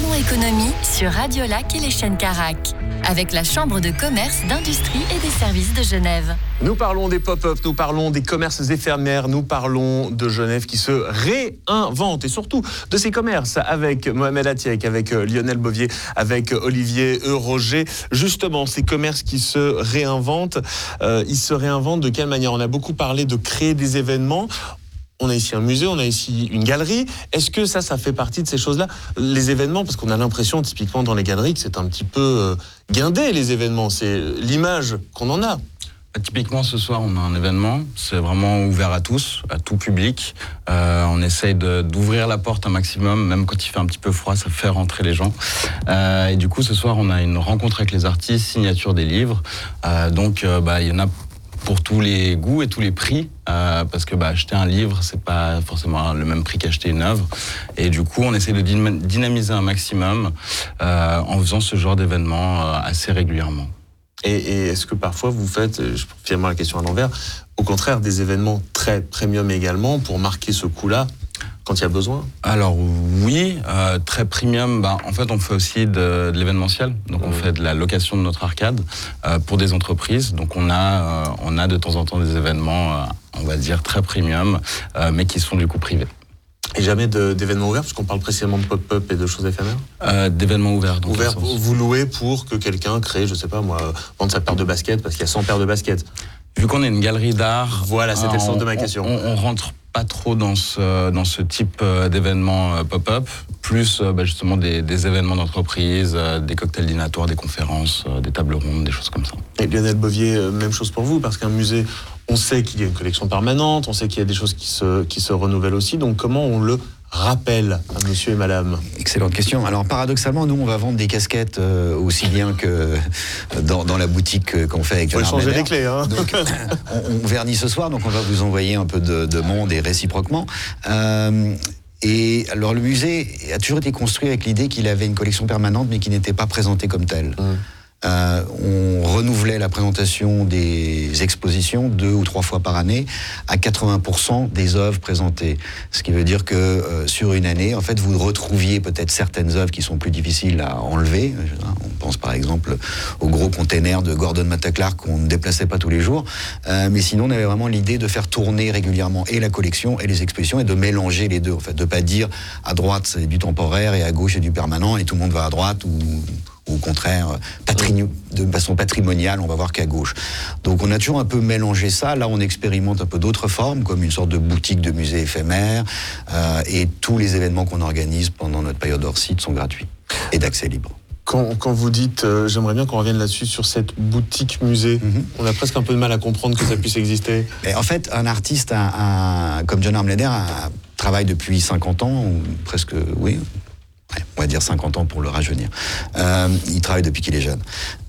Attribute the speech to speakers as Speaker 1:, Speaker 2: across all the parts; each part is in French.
Speaker 1: Parlons économie sur Radio Lac et les chaînes Carac, avec la Chambre de commerce, d'industrie et des services de Genève.
Speaker 2: Nous parlons des pop-up, nous parlons des commerces éphémères, nous parlons de Genève qui se réinvente et surtout de ces commerces avec Mohamed Atiek, avec Lionel Bovier, avec Olivier Roger. Justement, ces commerces qui se réinventent, ils se réinventent de quelle manière? On a beaucoup parlé de créer des événements. On a ici un musée, on a ici une galerie. Est-ce que ça fait partie de ces choses-là? Les événements, parce qu'on a l'impression, typiquement dans les galeries, que c'est un petit peu guindé, les événements. C'est l'image qu'on en a.
Speaker 3: Typiquement, ce soir, on a un événement. C'est vraiment ouvert à tous, à tout public. On essaye d'ouvrir la porte un maximum, même quand il fait un petit peu froid, ça fait rentrer les gens. Et du coup, ce soir, on a une rencontre avec les artistes, signature des livres. Donc, il y en a pour tous les goûts et tous les prix, parce que acheter un livre, c'est pas forcément le même prix qu'acheter une œuvre. Et du coup, on essaie de dynamiser un maximum en faisant ce genre d'événements assez régulièrement.
Speaker 2: Et est-ce que parfois vous faites, finalement la question à l'envers, au contraire des événements très premium également pour marquer ce coup-là quand il y a besoin? Alors
Speaker 3: oui, très premium, en fait on fait aussi de l'événementiel, donc on fait de la location de notre arcade pour des entreprises, donc on a de temps en temps des événements, on va dire très premium, mais qui sont du coup privés.
Speaker 2: Et jamais d'événements ouverts, parce qu'on parle précisément de pop-up et de choses éphémères?
Speaker 3: D'événements ouverts. Donc
Speaker 2: ouverts, vous louez pour que quelqu'un crée, je sais pas moi, vendre sa paire de baskets, parce qu'il y a 100 paires de baskets.
Speaker 3: Vu qu'on est une galerie d'art...
Speaker 2: Voilà, c'était le sens de ma question.
Speaker 3: On rentre pas trop dans ce type d'événements pop-up, plus justement des événements d'entreprise, des cocktails dînatoires, des conférences, des tables rondes, des choses comme ça.
Speaker 2: Et Lionel Bovier, même chose pour vous, parce qu'un musée, on sait qu'il y a une collection permanente, on sait qu'il y a des choses qui se renouvellent aussi, donc comment on le rappelle à monsieur et madame?
Speaker 4: Excellente question. Alors paradoxalement, nous on va vendre des casquettes aussi bien que dans la boutique qu'on fait avec John
Speaker 2: Armeder. Il faut changer les clés. Hein.
Speaker 4: Donc, on vernit ce soir, donc on va vous envoyer un peu de monde et réciproquement. Et alors le musée a toujours été construit avec l'idée qu'il avait une collection permanente mais qui n'était pas présentée comme telle. On renouvelait la présentation des expositions 2 ou 3 fois par année à 80% des œuvres présentées. Ce qui veut dire que sur une année, en fait, vous retrouviez peut-être certaines œuvres qui sont plus difficiles à enlever. On pense par exemple au gros container de Gordon Matta Clark qu'on ne déplaçait pas tous les jours. Mais sinon, on avait vraiment l'idée de faire tourner régulièrement et la collection et les expositions et de mélanger les deux. En fait, de pas dire à droite c'est du temporaire et à gauche c'est du permanent et tout le monde va à droite ou au contraire, de façon patrimoniale, on va voir qu'à gauche. Donc on a toujours un peu mélangé ça. Là, on expérimente un peu d'autres formes, comme une sorte de boutique de musée éphémère. Et tous les événements qu'on organise pendant notre période hors site sont gratuits et d'accès libre.
Speaker 2: Quand vous dites, j'aimerais bien qu'on revienne là-dessus, sur cette boutique musée, on a presque un peu de mal à comprendre que ça puisse exister.
Speaker 4: Et en fait, un artiste comme John Armeder travaille depuis 50 ans, ou presque, oui, on va dire 50 ans pour le rajeunir. Il travaille depuis qu'il est jeune.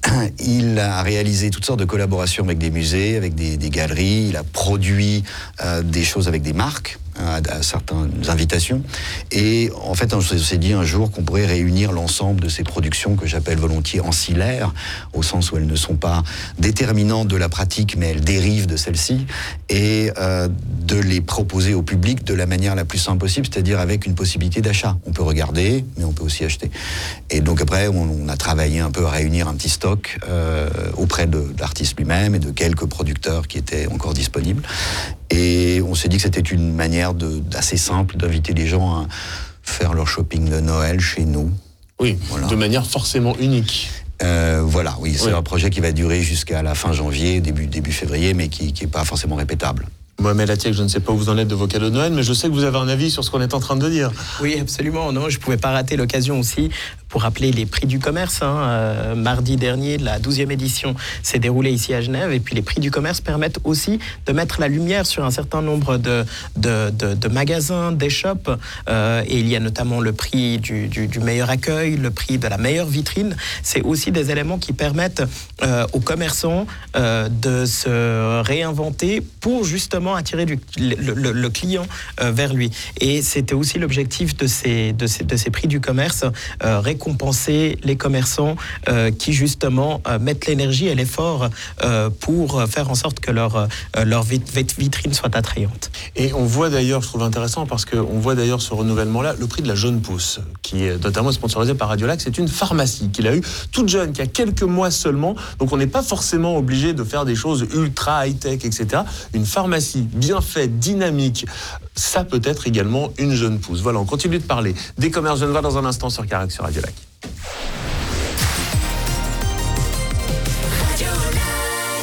Speaker 4: Il a réalisé toutes sortes de collaborations avec des musées, avec des galeries. Il a produit des choses avec des marques, à certaines invitations. Et en fait, on s'est dit un jour qu'on pourrait réunir l'ensemble de ces productions que j'appelle volontiers ancillaires, au sens où elles ne sont pas déterminantes de la pratique, mais elles dérivent de celle-ci, et de les proposer au public de la manière la plus simple possible, c'est-à-dire avec une possibilité d'achat. On peut regarder, mais on peut aussi acheter. Et donc après, on a travaillé un peu à réunir un petit stock auprès de l'artiste lui-même et de quelques producteurs qui étaient encore disponibles. Et on s'est dit que c'était une manière assez simple d'inviter les gens à faire leur shopping de Noël chez nous.
Speaker 2: Oui, voilà. De manière forcément unique.
Speaker 4: Voilà, oui, c'est un projet qui va durer jusqu'à la fin janvier, début février, mais qui n'est pas forcément répétable.
Speaker 2: Mohamed Atiek, je ne sais pas où vous en êtes de vos cadeaux de Noël, mais je sais que vous avez un avis sur ce qu'on est en train de dire.
Speaker 5: Oui, absolument. Non, je ne pouvais pas rater l'occasion aussi pour rappeler les prix du commerce. Mardi dernier, la 12e édition s'est déroulée ici à Genève. Et puis les prix du commerce permettent aussi de mettre la lumière sur un certain nombre de magasins, des shops. Et il y a notamment le prix du meilleur accueil, le prix de la meilleure vitrine. C'est aussi des éléments qui permettent aux commerçants de se réinventer pour justement attirer le client vers lui. Et c'était aussi l'objectif de ces prix du commerce, récolter récompenser les commerçants qui justement mettent l'énergie et l'effort pour faire en sorte que leur vitrine soit attrayante.
Speaker 2: Et on voit d'ailleurs, je trouve intéressant, parce qu'on voit d'ailleurs ce renouvellement-là, le prix de la Jeune Pousse, qui est notamment sponsorisé par Radiolac. C'est une pharmacie qu'il a eue toute jeune, qui a quelques mois seulement. Donc on n'est pas forcément obligé de faire des choses ultra high-tech, etc. Une pharmacie bien faite, dynamique, ça peut être également une Jeune Pousse. Voilà, on continue de parler des commerces genevois dans un instant sur Carac, sur Radiolac.